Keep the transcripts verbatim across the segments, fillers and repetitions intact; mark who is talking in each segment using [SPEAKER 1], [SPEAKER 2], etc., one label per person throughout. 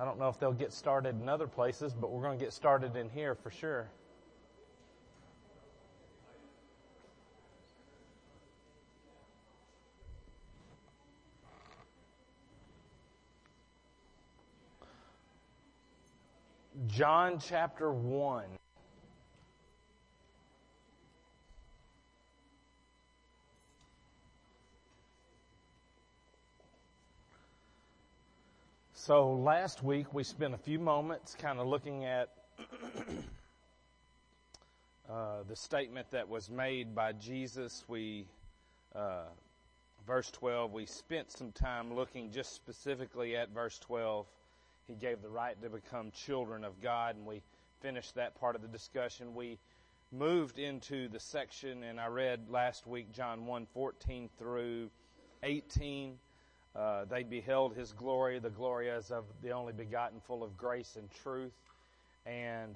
[SPEAKER 1] I don't know if they'll get started in other places, but we're going to get started in here for sure. John chapter one. So last week we spent a few moments kind of looking at uh, the statement that was made by Jesus. We, uh, verse twelve, we spent some time looking just specifically at verse twelve. He gave the right to become children of God, and we finished that part of the discussion. We moved into the section, and I read last week John one fourteen through eighteen. Uh, they beheld His glory, the glory as of the only begotten, full of grace and truth. And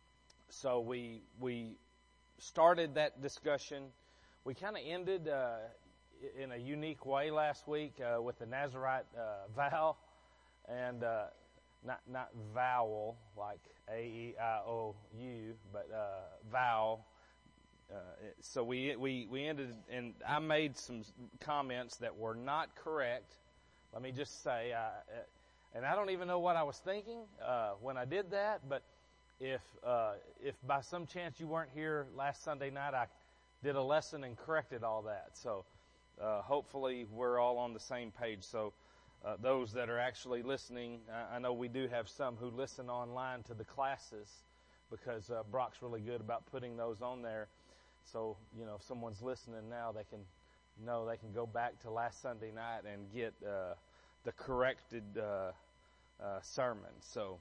[SPEAKER 1] so we we started that discussion. We kind of ended uh, in a unique way last week uh, with the Nazarite uh, vow, and uh, not not vowel like A E I O U, but uh, vow. Uh, so we we we ended, and I made some comments that were not correct. Let me just say, uh, and I don't even know what I was thinking uh, when I did that, but if uh, if by some chance you weren't here last Sunday night, I did a lesson and corrected all that. So uh, hopefully we're all on the same page. So uh, those that are actually listening, I, I know we do have some who listen online to the classes because uh, Brock's really good about putting those on there. So, you know, if someone's listening now, they can know they can go back to last Sunday night and get uh, the corrected uh, uh, sermon. So,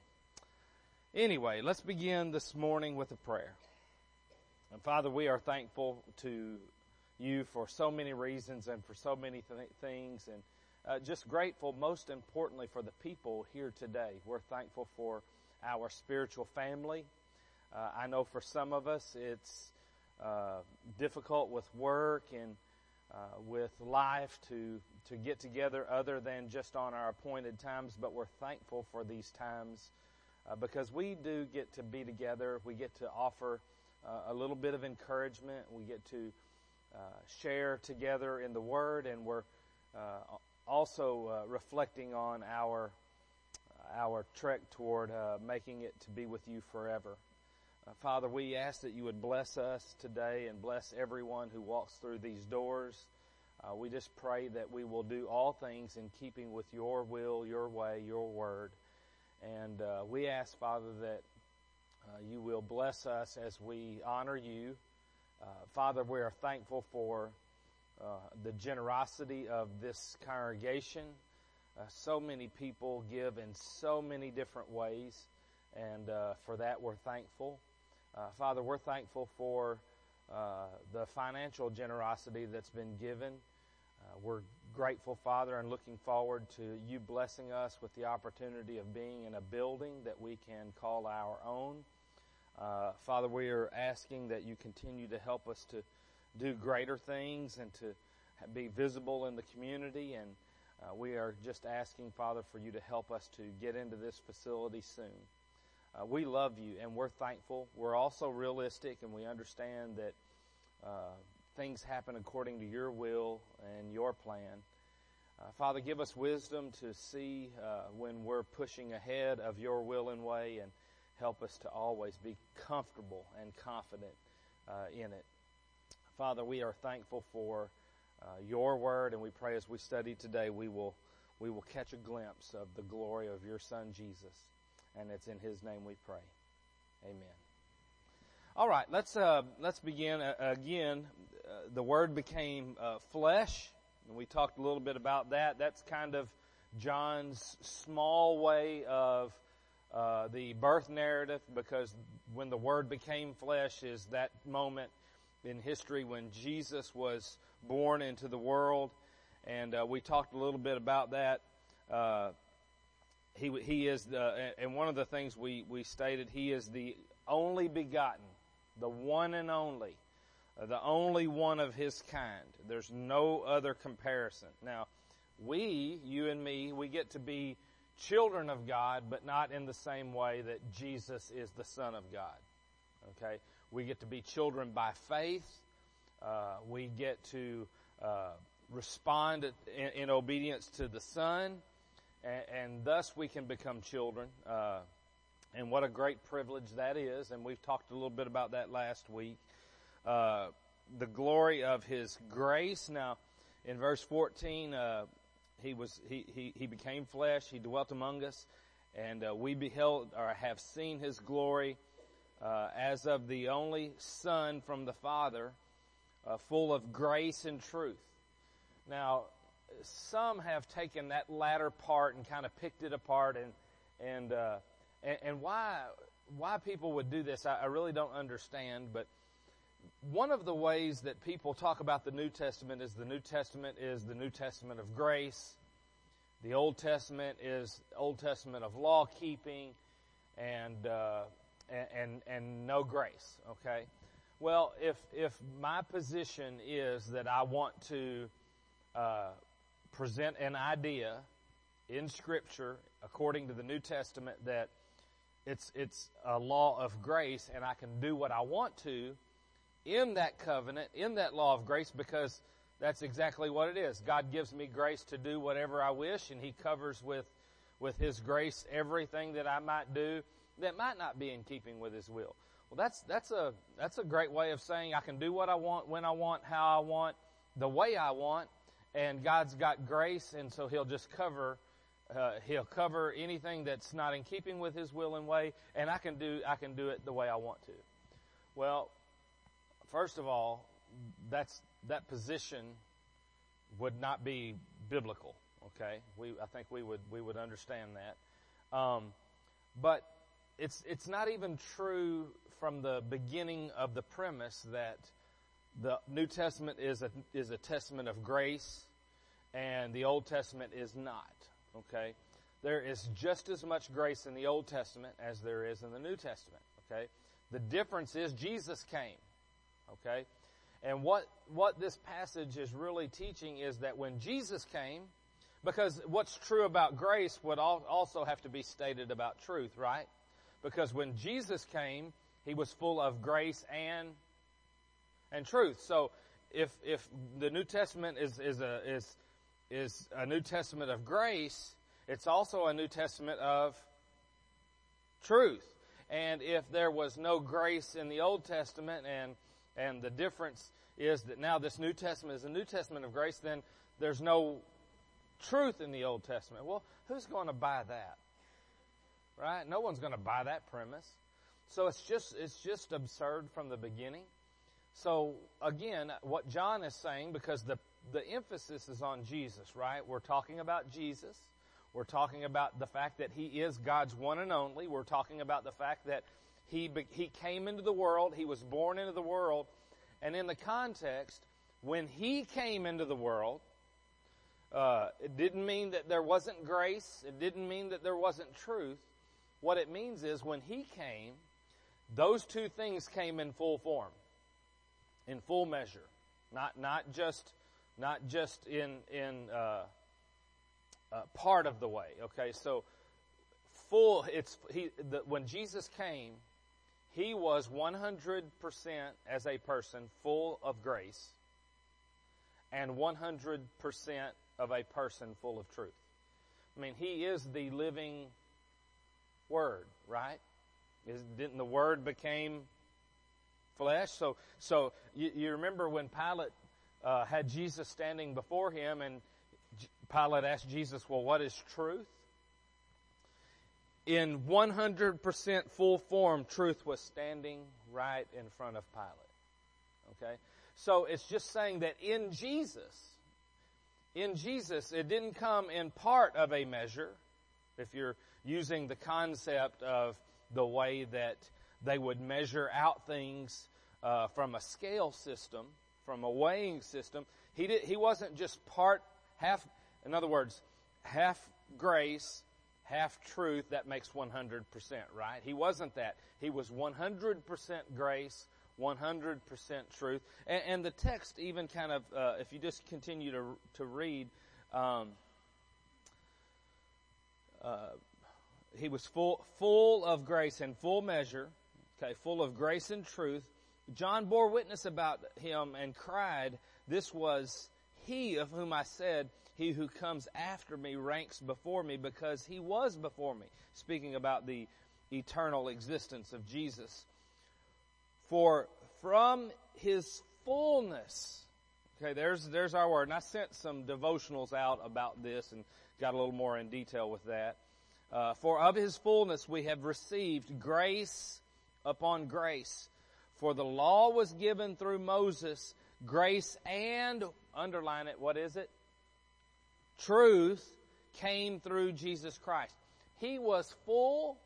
[SPEAKER 1] anyway, let's begin this morning with a prayer. And Father, we are thankful to You for so many reasons and for so many th- things, and uh, just grateful, most importantly, for the people here today. We're thankful for our spiritual family. Uh, I know for some of us it's uh, difficult with work and Uh, with life to to get together other than just on our appointed times, but we're thankful for these times uh, because we do get to be together. We get to offer uh, a little bit of encouragement. We get to uh, share together in the Word, and we're uh, also uh, reflecting on our our trek toward uh, making it to be with You forever. Uh, Father, we ask that You would bless us today and bless everyone who walks through these doors. Uh, we just pray that we will do all things in keeping with Your will, Your way, Your word. And uh, we ask, Father, that uh, You will bless us as we honor You. Uh, Father, we are thankful for uh, the generosity of this congregation. Uh, so many people give in so many different ways, and uh, for that we're thankful. Uh, Father, we're thankful for uh, the financial generosity that's been given. Uh, we're grateful, Father, and looking forward to You blessing us with the opportunity of being in a building that we can call our own. Uh, Father, we are asking that You continue to help us to do greater things and to be visible in the community, and uh, we are just asking, Father, for You to help us to get into this facility soon. Uh, we love You, and we're thankful. We're also realistic, and we understand that uh, things happen according to Your will and Your plan. Uh, Father, give us wisdom to see uh, when we're pushing ahead of Your will and way, and help us to always be comfortable and confident uh, in it. Father, we are thankful for uh, Your word, and we pray as we study today, we will we will catch a glimpse of the glory of Your Son, Jesus. And it's in His name we pray. Amen. All right, let's uh, let's begin uh, again. Uh, the Word became uh, flesh, and we talked a little bit about that. That's kind of John's small way of uh, the birth narrative, because when the Word became flesh is that moment in history when Jesus was born into the world, and uh, we talked a little bit about that. Uh, He he is the, and one of the things we, we stated, He is the only begotten, the one and only, uh, the only one of His kind. There's no other comparison. Now, we, you and me, we get to be children of God, but not in the same way that Jesus is the Son of God. Okay? We get to be children by faith. Uh, we get to uh, respond in, in obedience to the Son, and, and thus we can become children. Uh, and what a great privilege that is, and we've talked a little bit about that last week. Uh, the glory of His grace. Now, in verse fourteen, uh, he was he, he he became flesh. He dwelt among us, and uh, we beheld or have seen His glory uh, as of the only Son from the Father, uh, full of grace and truth. Now, some have taken that latter part and kind of picked it apart, and and uh, and, and why why people would do this, I, I really don't understand, but. One of the ways that people talk about the New Testament is the New Testament is the New Testament of grace. The Old Testament is Old Testament of law keeping, and uh, and, and and no grace. Okay, well, if if my position is that I want to uh, present an idea in Scripture according to the New Testament that it's it's a law of grace, and I can do what I want to in that covenant, in that law of grace, because that's exactly what it is. God gives me grace to do whatever I wish, and He covers with, with His grace everything that I might do that might not be in keeping with His will. Well, that's that's a that's a great way of saying I can do what I want, when I want, how I want, the way I want, and God's got grace, and so He'll just cover uh, He'll cover anything that's not in keeping with His will and way, and I can do I can do it the way I want to. Well, first of all, that's that position would not be biblical. Okay, we I think we would we would understand that, um, but it's it's not even true from the beginning of the premise that the New Testament is a is a testament of grace, and the Old Testament is not. Okay, there is just as much grace in the Old Testament as there is in the New Testament. Okay, the difference is Jesus came. Okay, and what what this passage is really teaching is that when Jesus came, because what's true about grace would also have to be stated about truth, right? Because when Jesus came, He was full of grace and and truth. So if if the New Testament is is a is is a New Testament of grace, it's also a New Testament of truth. And if there was no grace in the Old Testament, and and the difference is that now this New Testament is a New Testament of grace, then there's no truth in the Old Testament. Well, who's going to buy that? Right? No one's going to buy that premise. So it's just it's just absurd from the beginning. So again, what John is saying, because the the emphasis is on Jesus, right? We're talking about Jesus. We're talking about the fact that He is God's one and only. We're talking about the fact that He he came into the world. He was born into the world. And in the context, when He came into the world, uh, it didn't mean that there wasn't grace. It didn't mean that there wasn't truth. What it means is when He came, those two things came in full form, in full measure, not not just not just in in uh, uh, part of the way. Okay, so full. It's he the, when Jesus came, He was one hundred percent as a person full of grace, and one hundred percent of a person full of truth. I mean, He is the living Word, right? Is, didn't the Word became flesh? So, so you, you remember when Pilate uh, had Jesus standing before him, and Pilate asked Jesus, well, what is truth? In one hundred percent full form, truth was standing right in front of Pilate. Okay? So it's just saying that in Jesus, in Jesus, it didn't come in part of a measure. If you're using the concept of the way that they would measure out things uh, from a scale system, from a weighing system, he did, he wasn't just part, half, in other words, half grace, half truth, that makes one hundred percent, right? He wasn't that. He was one hundred percent grace, one hundred percent truth. And, and the text even kind of, uh, if you just continue to to read, um, uh, he was full, full of grace and full measure, okay, full of grace and truth. John bore witness about him and cried, "This was he of whom I said, he who comes after me ranks before me, because he was before me." Speaking about the eternal existence of Jesus. For from his fullness, okay, there's there's our word. And I sent some devotionals out about this and got a little more in detail with that. Uh, for of his fullness we have received grace upon grace. For the law was given through Moses, grace and, underline it, what is it? Truth came through Jesus Christ. He was full.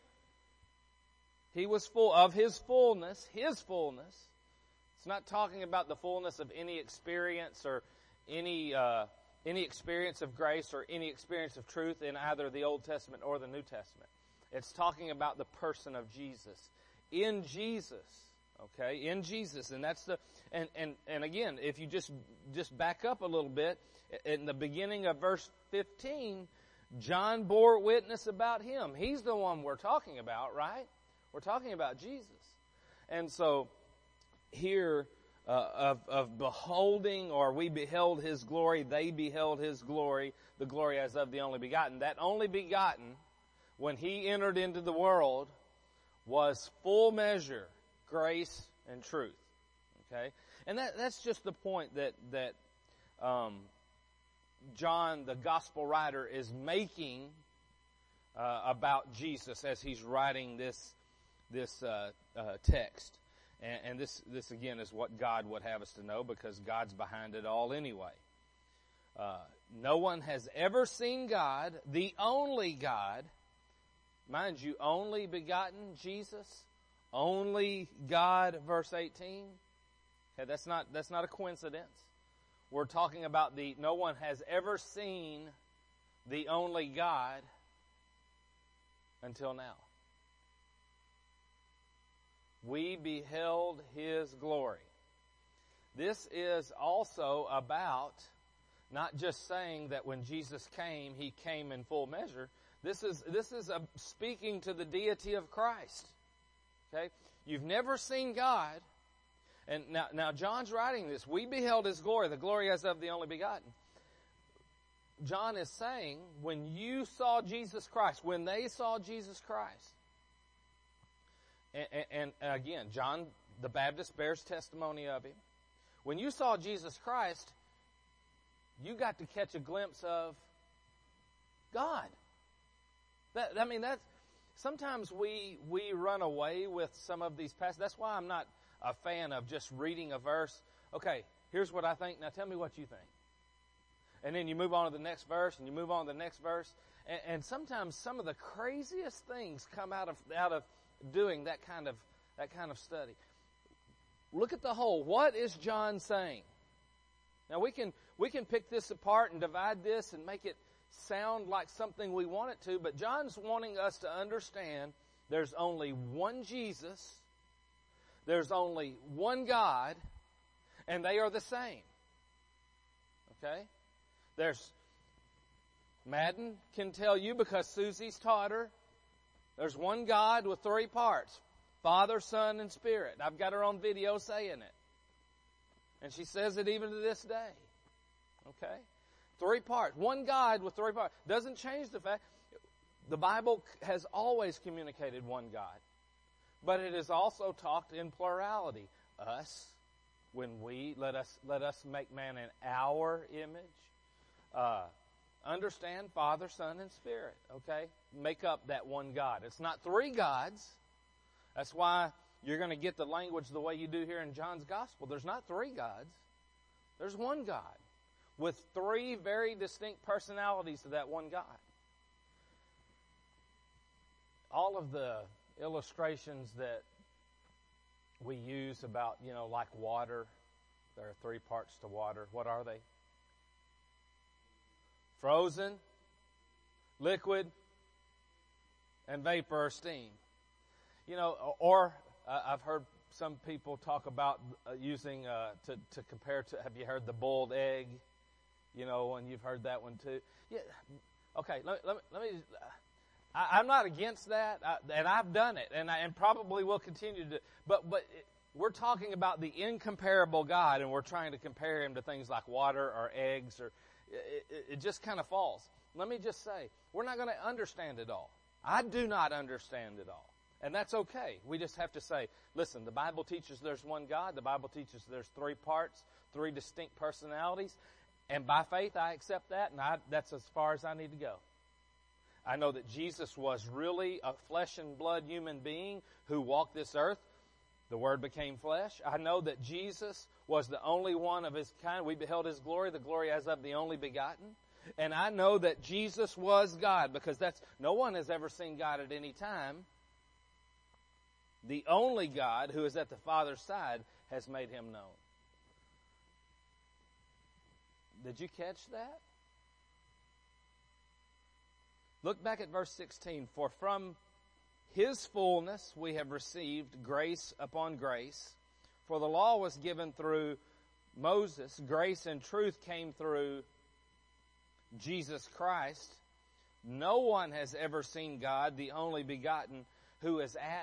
[SPEAKER 1] He was full of his fullness, his fullness. It's not talking about the fullness of any experience or any uh, any experience of grace or any experience of truth in either the Old Testament or the New Testament. It's talking about the person of Jesus. In Jesus, okay, in Jesus, and that's the and and and again, if you just just back up a little bit, in the beginning of verse fifteen, John bore witness about him. He's the one we're talking about, right? We're talking about Jesus. And so here, uh, of, of beholding, or we beheld his glory, they beheld his glory, the glory as of the only begotten. That only begotten, when he entered into the world, was full measure grace and truth. Okay? And that, that's just the point that, that um, John, the gospel writer, is making uh, about Jesus as he's writing this this uh, uh, text. And, and this, this again, is what God would have us to know, because God's behind it all anyway. Uh, no one has ever seen God, the only God. Mind you, only begotten Jesus, only God, verse eighteen. Okay, that's not, that's not a coincidence. We're talking about the, no one has ever seen the only God until now. We beheld his glory. This is also about not just saying that when Jesus came, he came in full measure. This is this is a speaking to the deity of Christ. Okay? You've never seen God. And now, now John's writing this. We beheld his glory, the glory as of the only begotten. John is saying, when you saw Jesus Christ, when they saw Jesus Christ, and, and, and again, John the Baptist bears testimony of him. When you saw Jesus Christ, you got to catch a glimpse of God. That, I mean, that's, sometimes we we run away with some of these passages. That's why I'm not a fan of just reading a verse. Okay, here's what I think. Now tell me what you think. And then you move on to the next verse, and you move on to the next verse. And, and sometimes some of the craziest things come out of out of doing that kind of that kind of study. Look at the whole. What is John saying? Now we can we can pick this apart and divide this and make it sound like something we want it to, but John's wanting us to understand there's only one Jesus, there's only one God, and they are the same. Okay? There's, Madden can tell you because Susie's taught her, there's one God with three parts. Father, Son, and Spirit. I've got her on video saying it. And she says it even to this day. Okay? Three parts. One God with three parts. Doesn't change the fact. The Bible has always communicated one God. But it is also talked in plurality. Us, when we, let us let us make man in our image. Uh, understand Father, Son, and Spirit. Okay? Make up that one God. It's not three gods. That's why you're going to get the language the way you do here in John's Gospel. There's not three gods. There's one God with three very distinct personalities to that one God. All of the illustrations that we use about, you know, like water, there are three parts to water. What are they? Frozen, liquid, and vapor or steam. You know, or uh, I've heard some people talk about uh, using, uh, to, to compare to, have you heard the boiled egg? You know, and you've heard that one too. Yeah. Okay, let, let, let me, I, I'm not against that, I, and I've done it, and I and probably will continue to, but, but it, we're talking about the incomparable God, and we're trying to compare Him to things like water or eggs, or it, it, it just kind of falls. Let me just say, we're not going to understand it all. I do not understand it all. And that's okay. We just have to say, listen, the Bible teaches there's one God. The Bible teaches there's three parts, three distinct personalities. And by faith, I accept that, and I, that's as far as I need to go. I know that Jesus was really a flesh and blood human being who walked this earth. The Word became flesh. I know that Jesus was the only one of His kind. We beheld His glory, the glory as of the only begotten. And I know that Jesus was God, because that's no one has ever seen God at any time. The only God who is at the Father's side has made Him known. Did you catch that? Look back at verse sixteen. For from His fullness we have received grace upon grace. For the law was given through Moses. Grace and truth came through Jesus Christ. No one has ever seen God, the only begotten, who is at.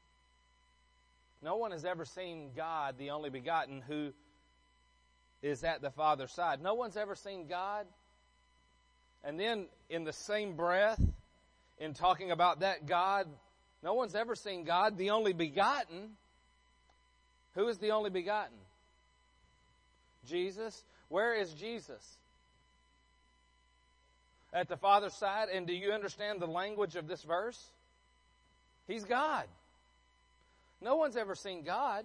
[SPEAKER 1] No one has ever seen God, the only begotten, who is at the Father's side. No one's ever seen God. And then in the same breath, in talking about that God, no one's ever seen God, the only begotten. Who is the only begotten? Jesus. Where is Jesus? At the Father's side. And do you understand the language of this verse? He's God. No one's ever seen God.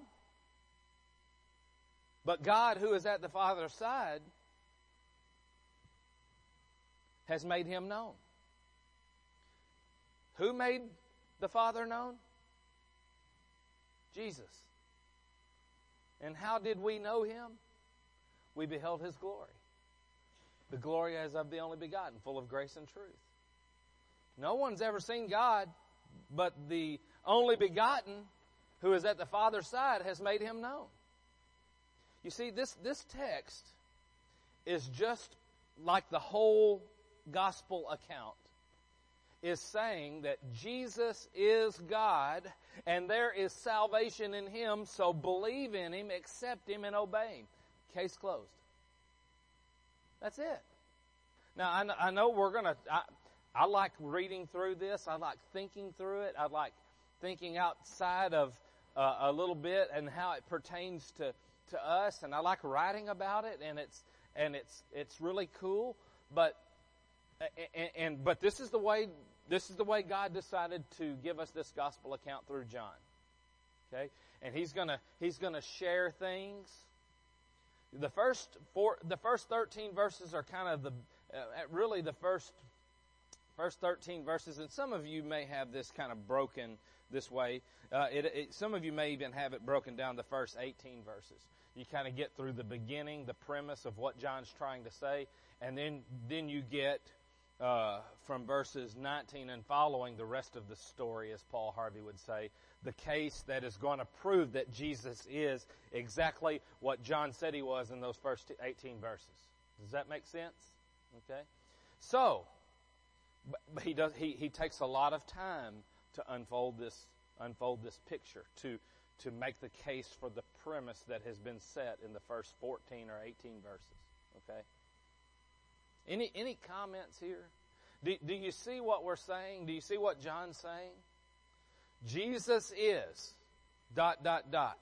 [SPEAKER 1] But God, who is at the Father's side, has made Him known. Who made the Father known? Jesus. And how did we know Him? We beheld His glory. The glory as of the only begotten, full of grace and truth. No one's ever seen God, but the only begotten, who is at the Father's side, has made Him known. You see, this, this text is just like the whole gospel account is saying that Jesus is God and there is salvation in Him, so believe in Him, accept Him, and obey Him. Case closed. That's it. Now, I, I know we're going to, I, I like reading through this. I like thinking through it. I like thinking outside of uh, a little bit and how it pertains to, to us. And I like writing about it, and it's, and it's, it's really cool. But, and, and, but this is the way, this is the way God decided to give us this gospel account through John. Okay? And He's gonna, He's gonna share things. The first four, the first thirteen verses are kind of the, uh, really the first, first thirteen verses, and some of you may have this kind of broken this way. Uh, it, it, some of you may even have it broken down the first eighteen verses. You kind of get through the beginning, the premise of what John's trying to say, and then then you get uh, from verses nineteen and following the rest of the story, as Paul Harvey would say, the case that is going to prove that Jesus is exactly what John said He was in those first eighteen verses. Does that make sense? Okay. So, but he does. He, he takes a lot of time to unfold this unfold this picture, to to make the case for the premise that has been set in the first fourteen or eighteen verses. Okay. Any any comments here? Do, do you see what we're saying? Do you see what John's saying? Jesus is dot dot dot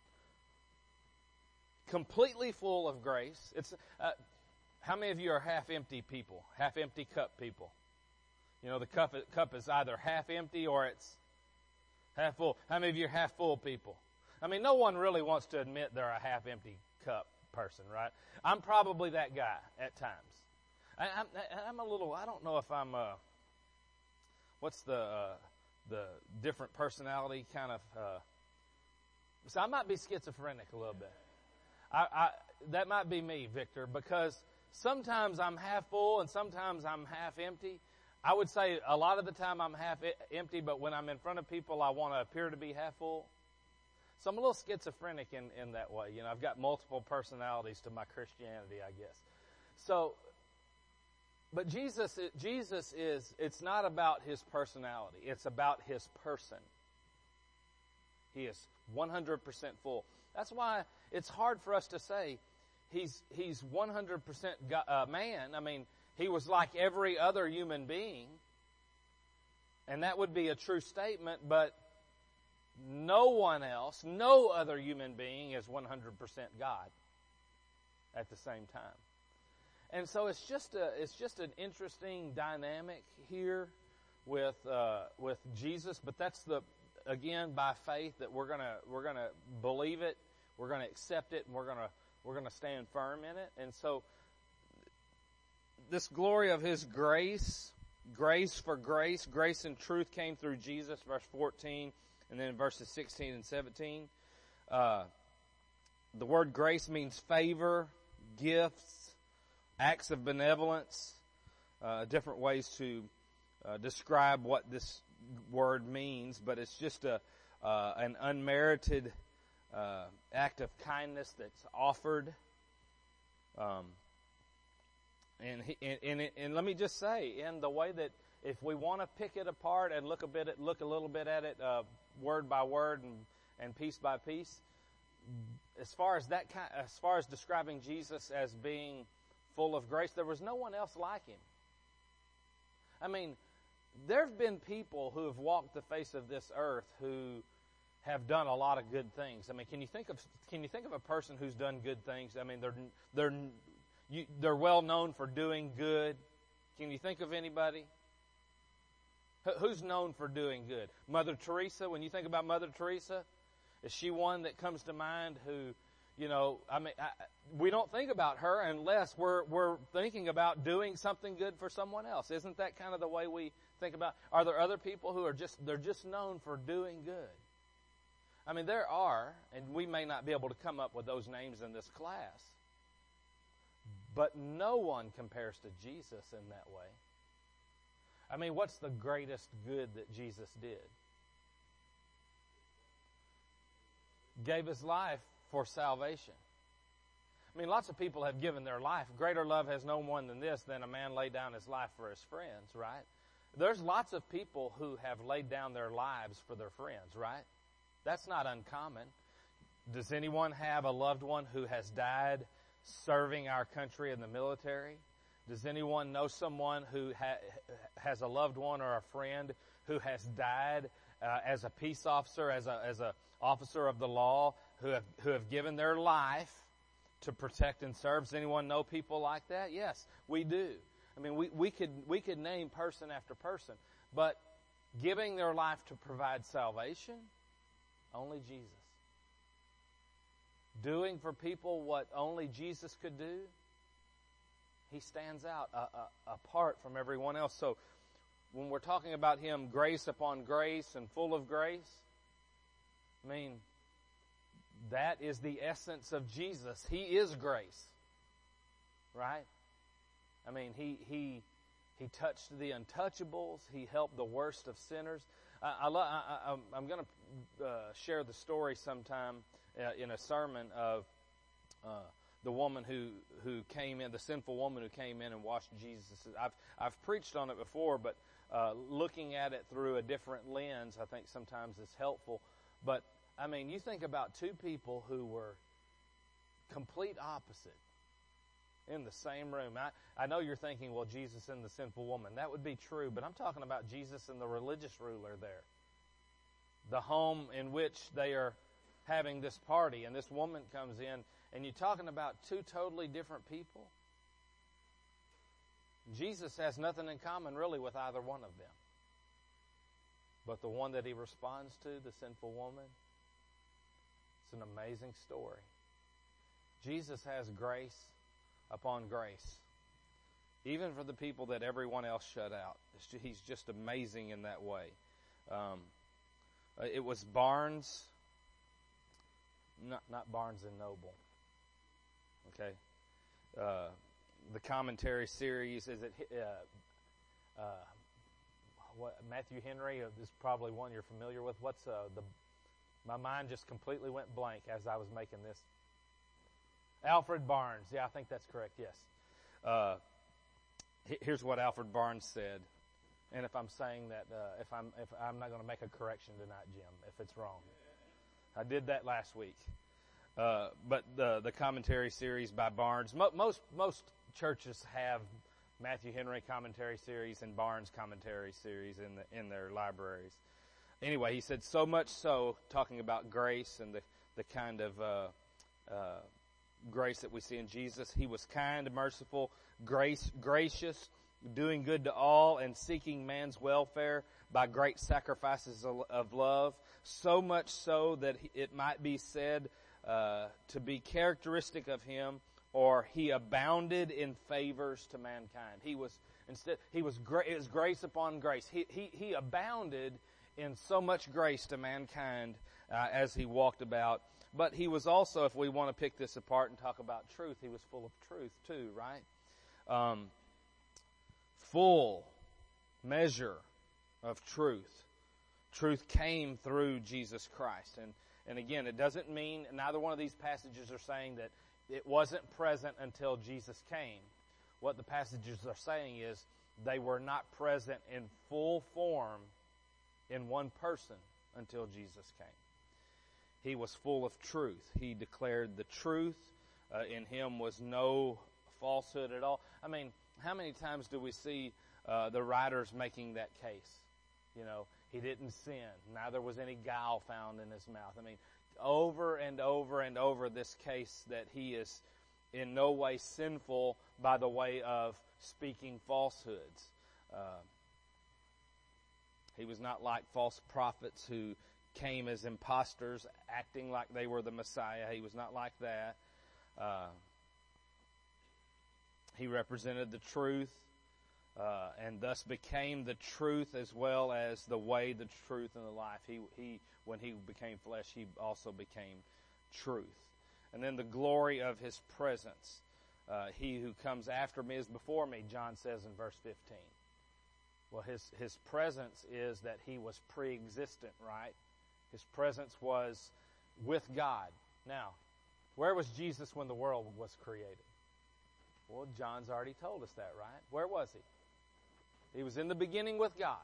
[SPEAKER 1] completely full of grace. It's uh, how many of you are half empty people, half empty cup people? You know, the cup cup is either half empty or it's half full. How many of you are half full people? I mean, no one really wants to admit they're a half empty cup person, right? I'm probably that guy at times. I, I'm, I'm a little. I don't know if I'm. Uh, what's the uh, the different personality kind of? Uh, so I might be schizophrenic a little bit. I, I that might be me, Victor, because sometimes I'm half full and sometimes I'm half empty. I would say a lot of the time I'm half empty, but when I'm in front of people, I want to appear to be half full. So I'm a little schizophrenic in, in that way. You know, I've got multiple personalities to my Christianity, I guess. So But Jesus, Jesus is, it's not about his personality. It's about his person. He is one hundred percent full. That's why it's hard for us to say he's, he's one hundred percent God, uh, man. I mean, he was like every other human being. And that would be a true statement, but no one else, no other human being is one hundred percent God at the same time. And so it's just a, it's just an interesting dynamic here with uh, with Jesus. But that's the again by faith that we're gonna we're gonna believe it, we're gonna accept it, and we're gonna we're gonna stand firm in it. And so this glory of His grace, grace for grace, grace and truth came through Jesus, verse fourteen, and then verses sixteen and seventeen. Uh, the word grace means favor, gifts, acts of benevolence, uh, different ways to uh, describe what this word means, but it's just a uh, an unmerited uh, act of kindness that's offered. Um, and, he, and, and, it, and let me just say, in the way that if we want to pick it apart and look a bit, at, look a little bit at it, uh, word by word and, and piece by piece, as far as that kind, as far as describing Jesus as being full of grace, there was no one else like him. I mean, there have been people who have walked the face of this earth who have done a lot of good things. I mean, can you think of can you think of a person who's done good things? I mean, they're they're you, they're well known for doing good. Can you think of anybody? Who's known for doing good? Mother Teresa. When you think about Mother Teresa, is she one that comes to mind who, you know, I mean, I, we don't think about her unless we're we're thinking about doing something good for someone else. Isn't that kind of the way we think about? Are there other people who are just they're just known for doing good? I mean, there are, and we may not be able to come up with those names in this class, but no one compares to Jesus in that way. I mean, what's the greatest good that Jesus did? Gave his life for salvation. I mean, lots of people have given their life. Greater love has no one than this, than a man lay down his life for his friends, right? There's lots of people who have laid down their lives for their friends, right? That's not uncommon. Does anyone have a loved one who has died serving our country in the military? Does anyone know someone who ha- has a loved one or a friend who has died uh, as a peace officer, as a as a officer of the law, who have who have given their life to protect and serve? Does anyone know people like that? Yes, we do. I mean, we, we could we could name person after person, but giving their life to provide salvation, only Jesus. Doing for people what only Jesus could do, he stands out uh, uh, apart from everyone else. So when we're talking about him, grace upon grace and full of grace, I mean, that is the essence of Jesus. He is grace, right? I mean, he he he touched the untouchables. He helped the worst of sinners. I, I, lo- I, I I'm going to uh, share the story sometime uh, in a sermon of uh, the woman who who came in, the sinful woman who came in and washed Jesus. I've I've preached on it before, but uh, looking at it through a different lens, I think sometimes is helpful. But I mean, you think about two people who were complete opposite in the same room. I, I know you're thinking, well, Jesus and the sinful woman. That would be true, but I'm talking about Jesus and the religious ruler there. The home in which they are having this party, and this woman comes in, and you're talking about two totally different people. Jesus has nothing in common really with either one of them. But the one that he responds to, the sinful woman, it's an amazing story. Jesus has grace upon grace, even for the people that everyone else shut out. He's just amazing in that way. Um, it was Barnes, not not Barnes and Noble. Okay, uh, the commentary series is it uh, uh, what Matthew Henry is probably one you're familiar with. What's uh, the my mind just completely went blank as I was making this. Alfred Barnes. Yeah, I think that's correct, yes. Uh, Here's what Alfred Barnes said. And if I'm saying that, uh, if I'm if I'm not going to make a correction tonight, Jim, if it's wrong. I did that last week. Uh, but the the commentary series by Barnes, mo- most most churches have Matthew Henry commentary series and Barnes commentary series in the in their libraries. Anyway, he said, so much so, talking about grace and the the kind of uh, uh, grace that we see in Jesus. He was kind, merciful, grace gracious, doing good to all, and seeking man's welfare by great sacrifices of, of love. So much so that it might be said uh, to be characteristic of him, or he abounded in favors to mankind. He was instead he was gra- it was grace upon grace. He he he abounded in so much grace to mankind uh, as he walked about. But he was also, if we want to pick this apart and talk about truth, he was full of truth too, right? Um, full measure of truth. Truth came through Jesus Christ. And, and again, it doesn't mean, neither one of these passages are saying that it wasn't present until Jesus came. What the passages are saying is they were not present in full form in one person until Jesus came. He was full of truth. He declared the truth. Uh, in him was no falsehood at all. I mean, how many times do we see uh, the writers making that case? You know, he didn't sin. Neither was any guile found in his mouth. I mean, over and over and over this case that he is in no way sinful by the way of speaking falsehoods. Uh, he was not like false prophets who came as imposters, acting like they were the Messiah. He was not like that. Uh, he represented the truth, uh, and thus became the truth as well as the way, the truth, and the life. He, he, when he became flesh, he also became truth. And then the glory of his presence. Uh, he who comes after me is before me, John says in verse fifteen. Well, his, his presence is that he was pre-existent, right? His presence was with God. Now, where was Jesus when the world was created? Well, John's already told us that, right? Where was he? He was in the beginning with God.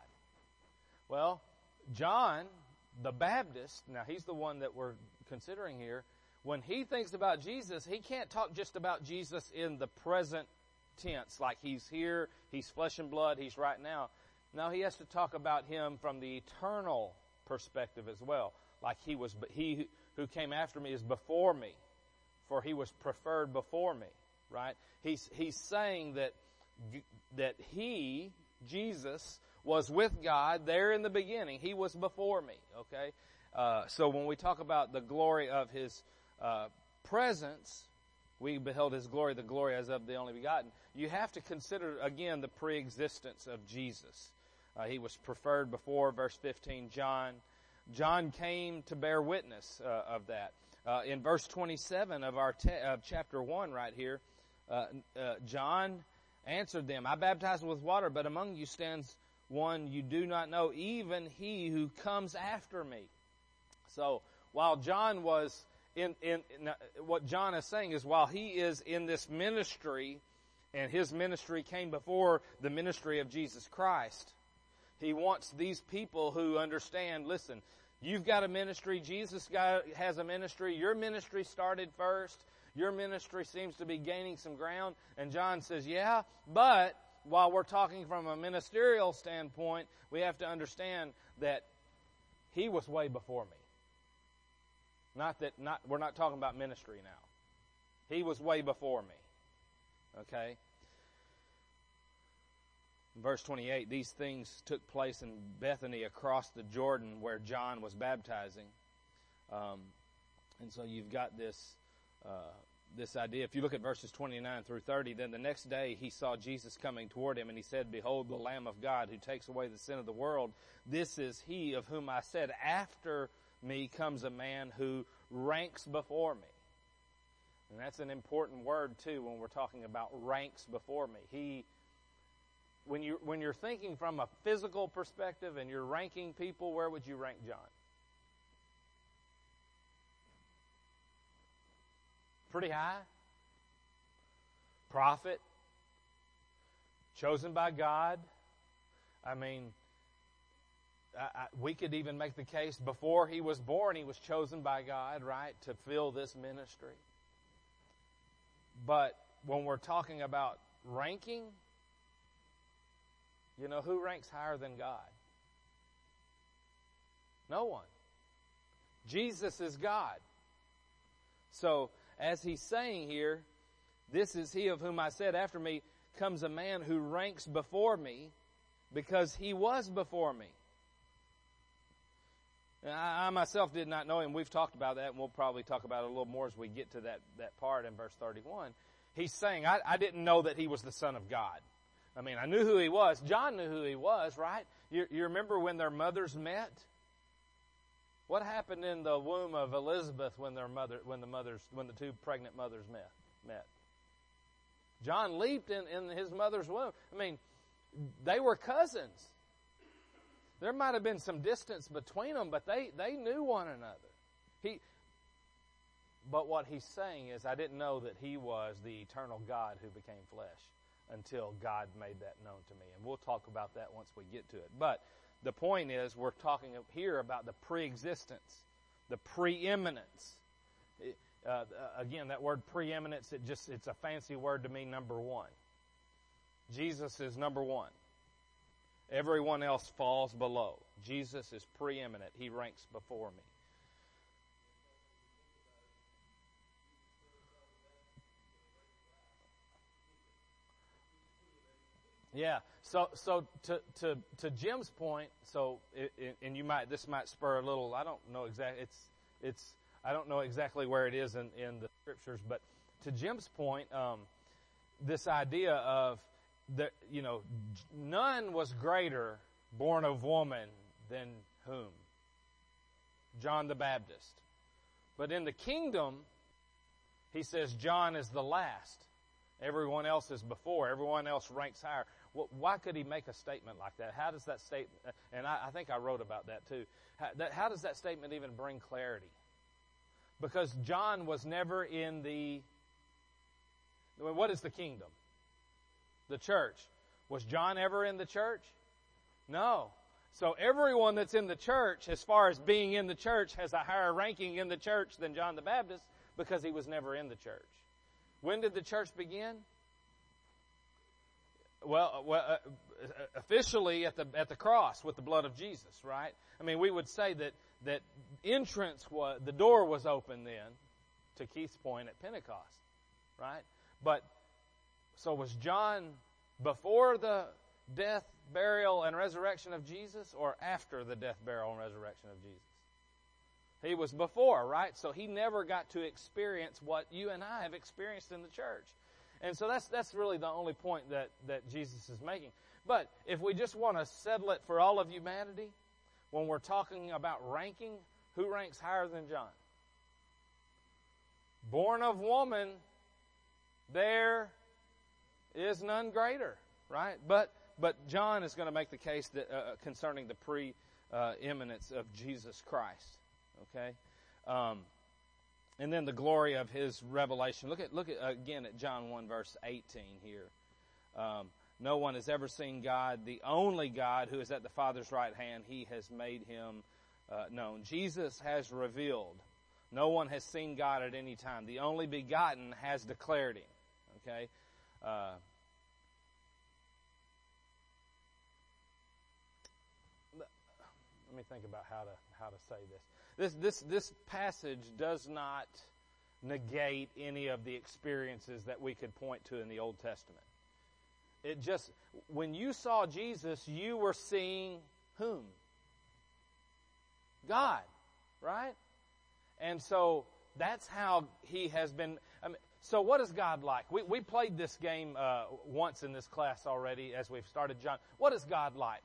[SPEAKER 1] Well, John, the Baptist, now he's the one that we're considering here, when he thinks about Jesus, he can't talk just about Jesus in the present tense, like he's here, he's flesh and blood, he's right now. No, he has to talk about him from the eternal perspective as well. Like he was, he who came after me is before me, for he was preferred before me, right? He's, he's saying that, that he, Jesus, was with God there in the beginning. He was before me, okay? Uh, so when we talk about the glory of his uh, presence, we beheld his glory, the glory as of the only begotten. You have to consider, again, the pre-existence of Jesus. Uh, he was preferred before, verse fifteen, John. John came to bear witness uh, of that. Uh, in verse twenty-seven of our te- of chapter one right here, uh, uh, John answered them, I baptize with water, but among you stands one you do not know, even he who comes after me. So while John was in, in, in what John is saying is while he is in this ministry, and his ministry came before the ministry of Jesus Christ, he wants these people who understand, listen, you've got a ministry, Jesus got, has a ministry, your ministry started first, your ministry seems to be gaining some ground, and John says, yeah, but while we're talking from a ministerial standpoint, we have to understand that he was way before me. Not that, not, we're not talking about ministry now. He was way before me. Okay? Verse twenty-eight, these things took place in Bethany across the Jordan where John was baptizing. Um, and so you've got this uh, this idea. If you look at verses twenty-nine through thirty, then the next day he saw Jesus coming toward him, and he said, behold, the Lamb of God who takes away the sin of the world. This is he of whom I said, after me comes a man who ranks before me. And that's an important word, too, when we're talking about ranks before me. He... When you when you're thinking from a physical perspective and you're ranking people, where would you rank John? Pretty high. Prophet, chosen by God. I mean, I, I, we could even make the case before he was born, he was chosen by God, right, to fill this ministry. But when we're talking about ranking, you know, who ranks higher than God? No one. Jesus is God. So, as he's saying here, this is he of whom I said, after me comes a man who ranks before me, because he was before me. I, I myself did not know him. We've talked about that, and we'll probably talk about it a little more as we get to that, that part in verse thirty-one. He's saying, I, I didn't know that he was the Son of God. I mean, I knew who he was. John knew who he was, right? You, you remember when their mothers met? What happened in the womb of Elizabeth when their mother, when the mothers, when the two pregnant mothers met? Met. John leaped in, in his mother's womb. I mean, they were cousins. There might have been some distance between them, but they, they knew one another. He, but what he's saying is, I didn't know that he was the eternal God who became flesh until God made that known to me. And we'll talk about that once we get to it. But the point is, we're talking here about the preexistence, the preeminence. Uh, again, that word preeminence, it just, it's a fancy word to mean number one. Jesus is number one. Everyone else falls below. Jesus is preeminent. He ranks before me. Yeah. So, so to to to Jim's point, so it, it, and you might this might spur a little. I don't know exactly. It's it's. I don't know exactly where it is in, in the scriptures, but to Jim's point, um, this idea of the, you know, none was greater born of woman than whom? John the Baptist. But in the kingdom, he says John is the last. Everyone else is before. Everyone else ranks higher. Well, why could he make a statement like that? How does that statement, and I, I think I wrote about that too, how, that, how does that statement even bring clarity? Because John was never in the, what is the kingdom? The church. Was John ever in the church? No. So everyone that's in the church, as far as being in the church, has a higher ranking in the church than John the Baptist because he was never in the church. When did the church begin? Well, well uh, officially at the at the cross with the blood of Jesus, right? I mean, we would say that that entrance was, the door was open then, to Keith's point, at Pentecost, right? But so was John before the death, burial, and resurrection of Jesus, or after the death, burial, and resurrection of Jesus? He was before, right? So he never got to experience what you and I have experienced in the church. And so that's that's really the only point that, that Jesus is making. But if we just want to settle it for all of humanity, when we're talking about ranking, who ranks higher than John? Born of woman, there is none greater, right? But but John is going to make the case that uh, concerning the pre-eminence uh, of Jesus Christ. Okay, um, and then the glory of his revelation. Look at look at again at John one verse eighteen here. Um, no one has ever seen God, the only God who is at the Father's right hand. He has made him uh, known. Jesus has revealed. No one has seen God at any time. The only begotten has declared him. Okay. Uh, let me think about how to how to say this. This this this passage does not negate any of the experiences that we could point to in the Old Testament. It just, when you saw Jesus, you were seeing whom? God, right? And so that's how he has been. I mean, so what is God like? We we played this game uh, once in this class already as we've started John. What is God like?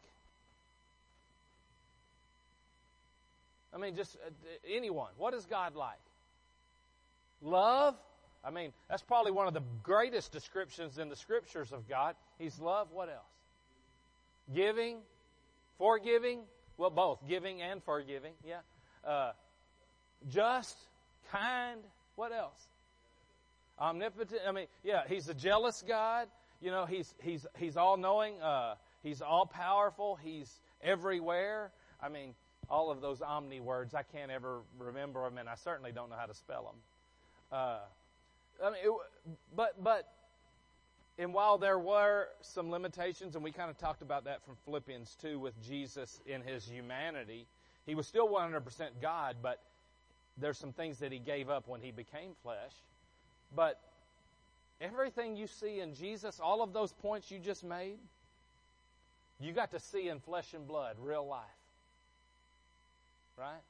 [SPEAKER 1] I mean, just uh, anyone. What is God like? Love. I mean, that's probably one of the greatest descriptions in the Scriptures of God. He's love. What else? Giving. Forgiving. Well, both. Giving and forgiving. Yeah. Uh, just. Kind. What else? Omnipotent. I mean, yeah, he's a jealous God. you know, he's he's he's all knowing, uh, he's all powerful, he's everywhere. I mean, all of those omni words, I can't ever remember them, and I certainly don't know how to spell them. Uh, I mean, it, but but, and while there were some limitations, and we kind of talked about that from Philippians two with Jesus in his humanity, he was still one hundred percent God, but there's some things that he gave up when he became flesh. But everything you see in Jesus, all of those points you just made, you got to see in flesh and blood, real life. Right?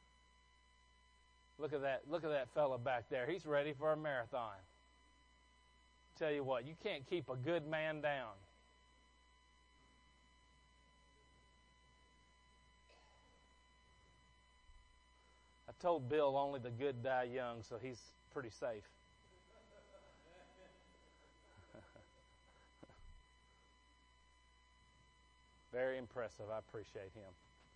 [SPEAKER 1] Look at that, look at that fella back there. He's ready for a marathon. Tell you what, you can't keep a good man down. I told Bill only the good die young, so he's pretty safe. Very impressive. I appreciate him.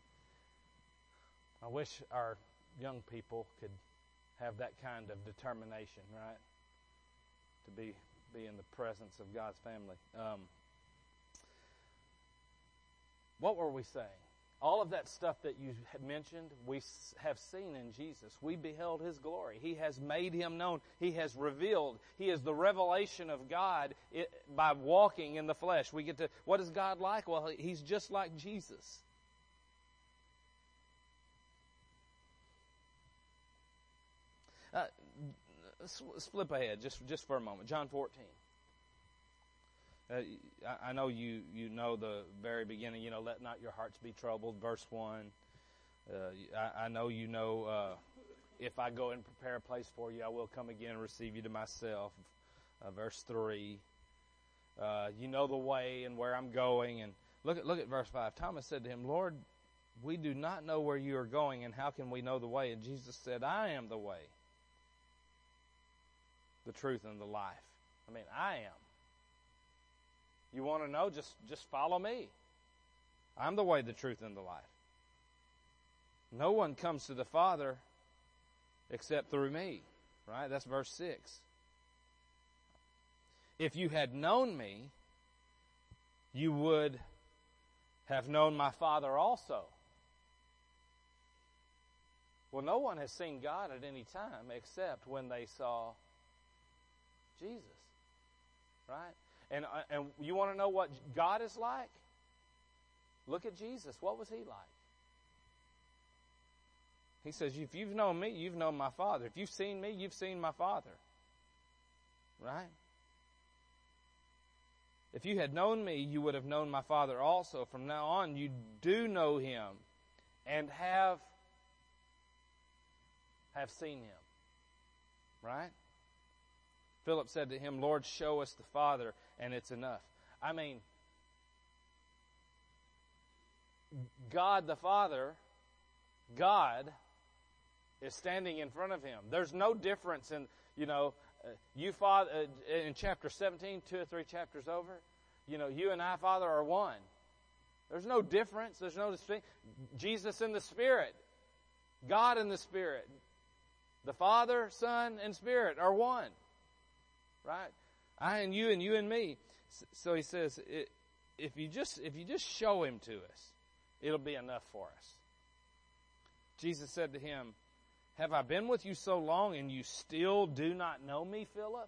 [SPEAKER 1] I wish our young people could have that kind of determination, right? To be be in the presence of God's family. Um, what were we saying? All of that stuff that you had mentioned, we have seen in Jesus. We beheld His glory. He has made Him known. He has revealed. He is the revelation of God it, by walking in the flesh. We get to, what is God like? Well, He's just like Jesus. Uh, let's, let's flip ahead just, just for a moment. John fourteen. Uh, I, I know you, you know the very beginning, you know, let not your hearts be troubled, verse one. Uh, I, I know you know, uh, if I go and prepare a place for you, I will come again and receive you to myself, uh, verse three. Uh, you know the way and where I'm going. And look at, look at verse five. Thomas said to him, Lord, we do not know where you are going, and how can we know the way? And Jesus said, I am the way, the truth, and the life. I mean, I am. You want to know? Just, just follow me. I'm the way, the truth, and the life. No one comes to the Father except through me. Right? That's verse six. If you had known me, you would have known my Father also. Well, no one has seen God at any time except when they saw Jesus. Right? And, uh, and you want to know what God is like? Look at Jesus. What was He like? He says, if you've known me, you've known my Father. If you've seen me, you've seen my Father. Right? If you had known me, you would have known my Father also. From now on, you do know Him and have, have seen Him. Right? Philip said to him, Lord, show us the Father, and it's enough. I mean, God the Father, God is standing in front of him. There's no difference in, you know, uh, you, Father, uh, in chapter seventeen, two or three chapters over, you know, you and I, Father, are one. There's no difference. There's no distinction. Jesus in the Spirit, God in the Spirit, the Father, Son, and Spirit are one. Right? I and you and you and me. So he says, if you just if you just show Him to us, it'll be enough for us. Jesus said to him, have I been with you so long and you still do not know me, Philip?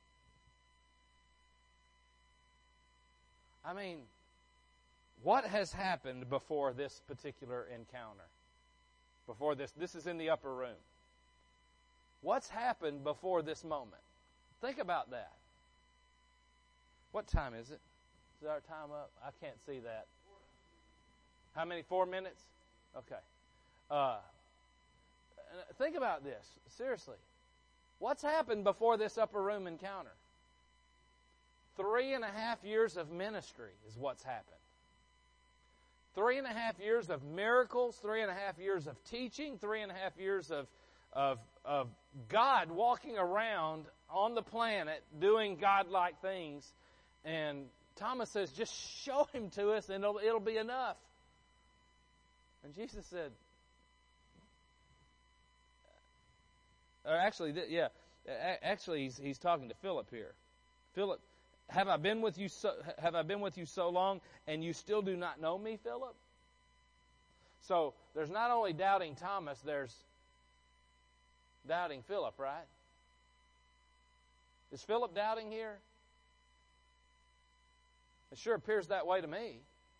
[SPEAKER 1] I mean, what has happened before this particular encounter? Before this, this is in the upper room. What's happened before this moment? Think about that. What time is it? Is our time up? I can't see that. How many? Four minutes? Okay. Uh, think about this. Seriously. What's happened before this upper room encounter? Three and a half years of ministry is what's happened. Three and a half years of miracles, three and a half years of teaching, three and a half years of, of, of God walking around on the planet doing God-like things. And Thomas says, just show Him to us and it'll, it'll be enough. And Jesus said, or actually, yeah, actually he's, he's talking to Philip here. Philip, have I been with you so, have I been with you so long and you still do not know me, Philip? So there's not only doubting Thomas, there's doubting Philip, right? Is Philip doubting here? It sure appears that way to me.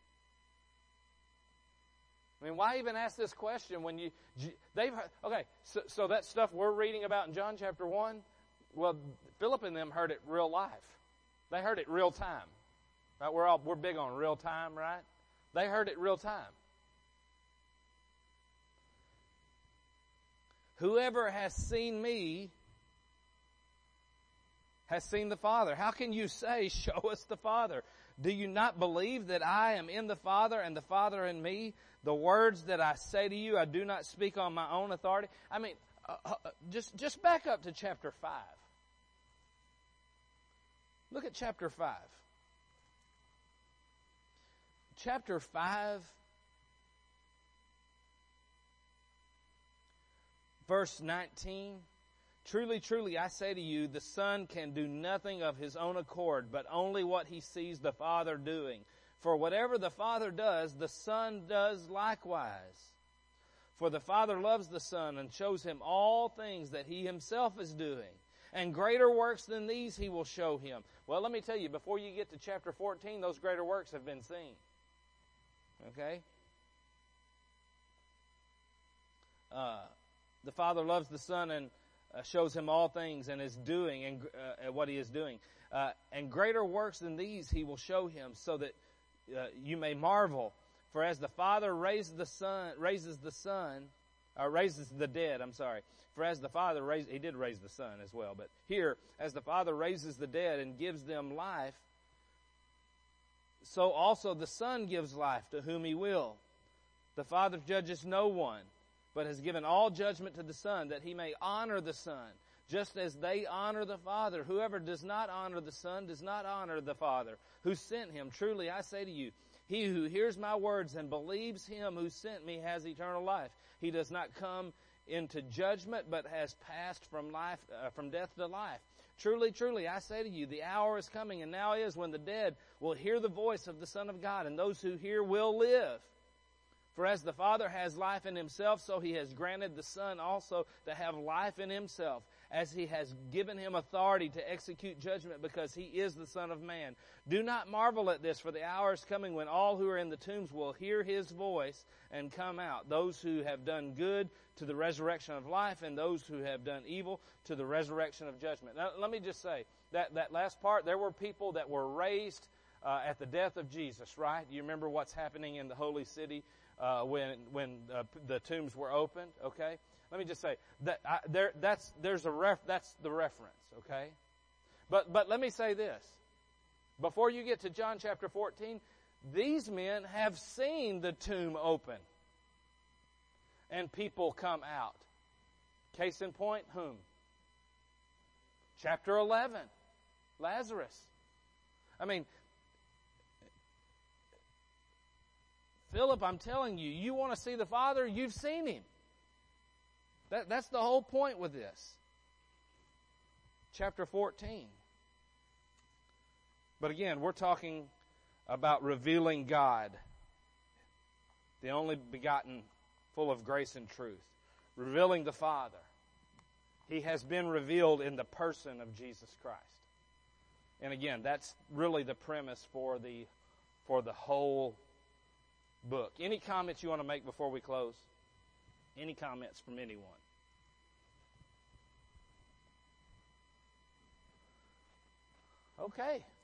[SPEAKER 1] I mean, why even ask this question when you, they've heard, okay, so, so that stuff we're reading about in John chapter one, well, Philip and them heard it real life. They heard it real time. Right? We're all, we're big on real time, right? They heard it real time. Whoever has seen me has seen the Father. How can you say, show us the Father? Do you not believe that I am in the Father and the Father in me? The words that I say to you, I do not speak on my own authority. I mean, uh, uh, just, just back up to chapter five. Look at chapter five. Chapter five, verse nineteen. Truly, truly, I say to you, the Son can do nothing of his own accord, but only what he sees the Father doing. For whatever the Father does, the Son does likewise. For the Father loves the Son and shows him all things that he himself is doing. And greater works than these he will show him. Well, let me tell you, before you get to chapter fourteen, those greater works have been seen. Okay? Uh, the Father loves the Son and Uh, shows him all things and is doing and uh, what he is doing. Uh, and greater works than these he will show him, so that uh, you may marvel. For as the Father raised the Son, raises the Son, or raises the dead, I'm sorry. For as the Father raised, he did raise the Son as well. But here, as the Father raises the dead and gives them life, so also the Son gives life to whom he will. The Father judges no one, but has given all judgment to the Son, that he may honor the Son, just as they honor the Father. Whoever does not honor the Son does not honor the Father who sent him. Truly, I say to you, he who hears my words and believes him who sent me has eternal life. He does not come into judgment, but has passed from life, uh, from death to life. Truly, truly, I say to you, the hour is coming, and now is, when the dead will hear the voice of the Son of God, and those who hear will live. For as the Father has life in himself, so he has granted the Son also to have life in himself, as he has given him authority to execute judgment, because he is the Son of Man. Do not marvel at this, for the hour is coming when all who are in the tombs will hear his voice and come out, those who have done good to the resurrection of life, and those who have done evil to the resurrection of judgment. Now, let me just say, that, that last part, there were people that were raised uh, at the death of Jesus, right? You remember what's happening in the holy city? Uh, when when uh, the tombs were opened, okay. Let me just say that I, there that's there's a ref that's the reference, okay. But but let me say this: before you get to John chapter fourteen, these men have seen the tomb open and people come out. Case in point, whom? Chapter eleven, Lazarus. I mean, Philip, I'm telling you, you want to see the Father, you've seen him. That, that's the whole point with this. Chapter fourteen. But again, we're talking about revealing God, the only begotten, full of grace and truth. Revealing the Father. He has been revealed in the person of Jesus Christ. And again, that's really the premise for the, for the whole book. Any comments you want to make before we close? Any comments from anyone? Okay.